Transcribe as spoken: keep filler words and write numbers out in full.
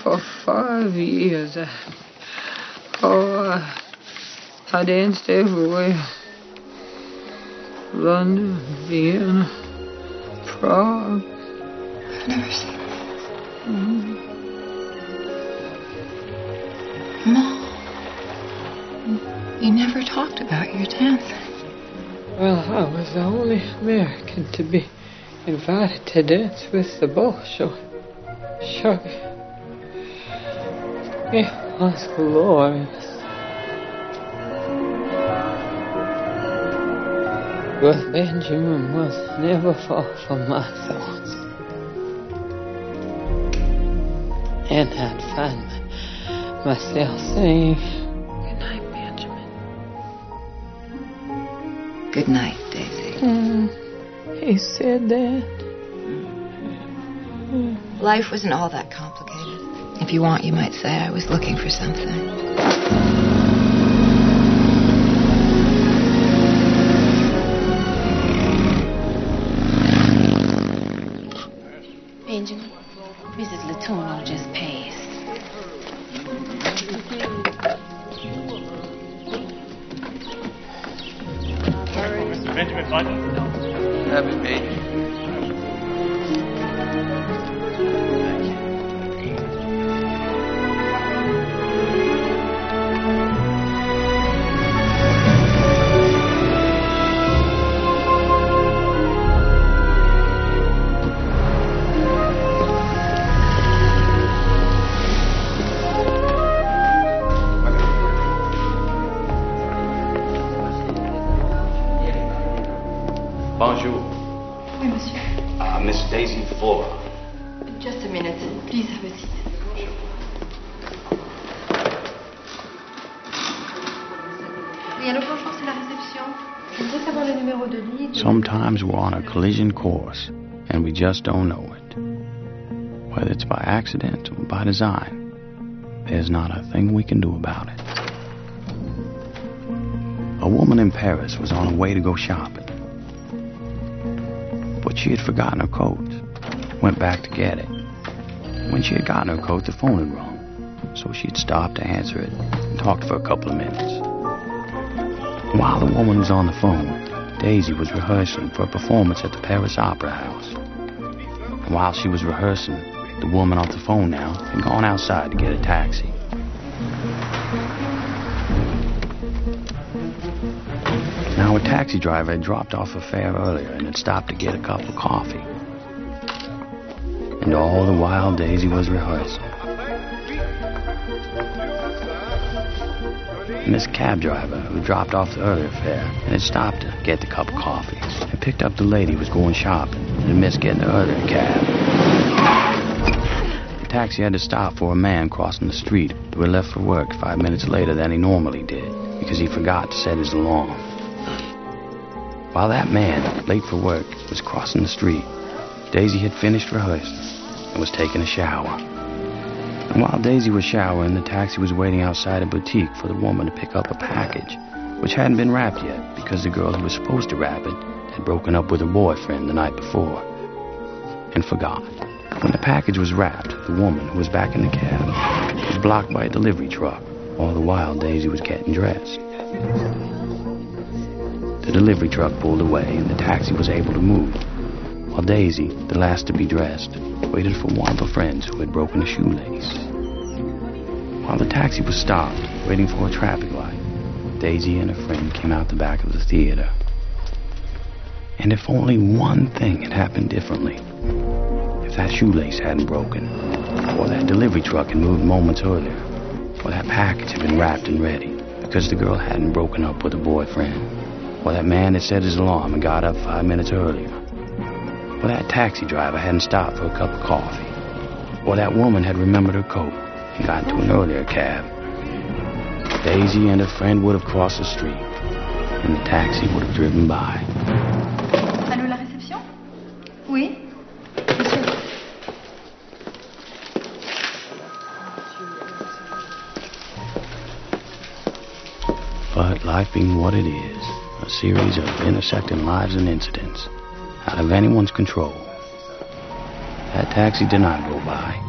For five years, I, oh, I, I danced everywhere. London, Vienna, Prague. I've never seen it. Mm-hmm. Mom, you never talked about your dancing. Well, I was the only American to be invited to dance with the Bolshoi. Sure. It was glorious. But Benjamin was never far from my thoughts. And I'd find my, myself saying, "Good night, Benjamin." Good night, Daisy. Mm, he said that. Mm. Life wasn't all that complicated. If you want, you might say I was looking for something. Benjamin, Missus Letourneau just passed. Mister Benjamin Button? Have it, mate. Bonjour. Oui, monsieur. Uh, Miss Daisy Flora. Just a minute. Please have a seat. Oui, allô, bonjour, c'est la réception. Je voudrais savoir le numéro de lit. De... Sometimes we're on a collision course, and we just don't know it. Whether it's by accident or by design, there's not a thing we can do about it. A woman in Paris was on her way to go shopping. But she had forgotten her coat. Went back to get it. When she had gotten her coat, the phone had rung. So she had stopped to answer it and talked for a couple of minutes. While the woman was on the phone, Daisy was rehearsing for a performance at the Paris Opera House. And while she was rehearsing, the woman off the phone now had gone outside to get a taxi. Now, a taxi driver had dropped off a fare earlier and had stopped to get a cup of coffee. And all the while, Daisy was rehearsing. And this cab driver, who dropped off the earlier fare and had stopped to get the cup of coffee, had picked up the lady who was going shopping and had missed getting the earlier cab. The taxi had to stop for a man crossing the street who had left for work five minutes later than he normally did because he forgot to set his alarm. While that man, late for work, was crossing the street, Daisy had finished rehearsing and was taking a shower. And while Daisy was showering, the taxi was waiting outside a boutique for the woman to pick up a package, which hadn't been wrapped yet because the girl who was supposed to wrap it had broken up with her boyfriend the night before and forgot. When the package was wrapped, the woman, who was back in the cab, was blocked by a delivery truck. All the while, Daisy was getting dressed. The delivery truck pulled away, and the taxi was able to move, while Daisy, the last to be dressed, waited for one of her friends who had broken a shoelace. While the taxi was stopped, waiting for a traffic light, Daisy and her friend came out the back of the theater. And if only one thing had happened differently, if that shoelace hadn't broken, or that delivery truck had moved moments earlier, or that package had been wrapped and ready because the girl hadn't broken up with her boyfriend, or that man had set his alarm and got up five minutes earlier, or that taxi driver hadn't stopped for a cup of coffee, or that woman had remembered her coat and got into an earlier cab, Daisy and her friend would have crossed the street, and the taxi would have driven by. Allô, la réception? Oui? Monsieur. But life being what it is, a series of intersecting lives and incidents out of anyone's control, that taxi did not go by.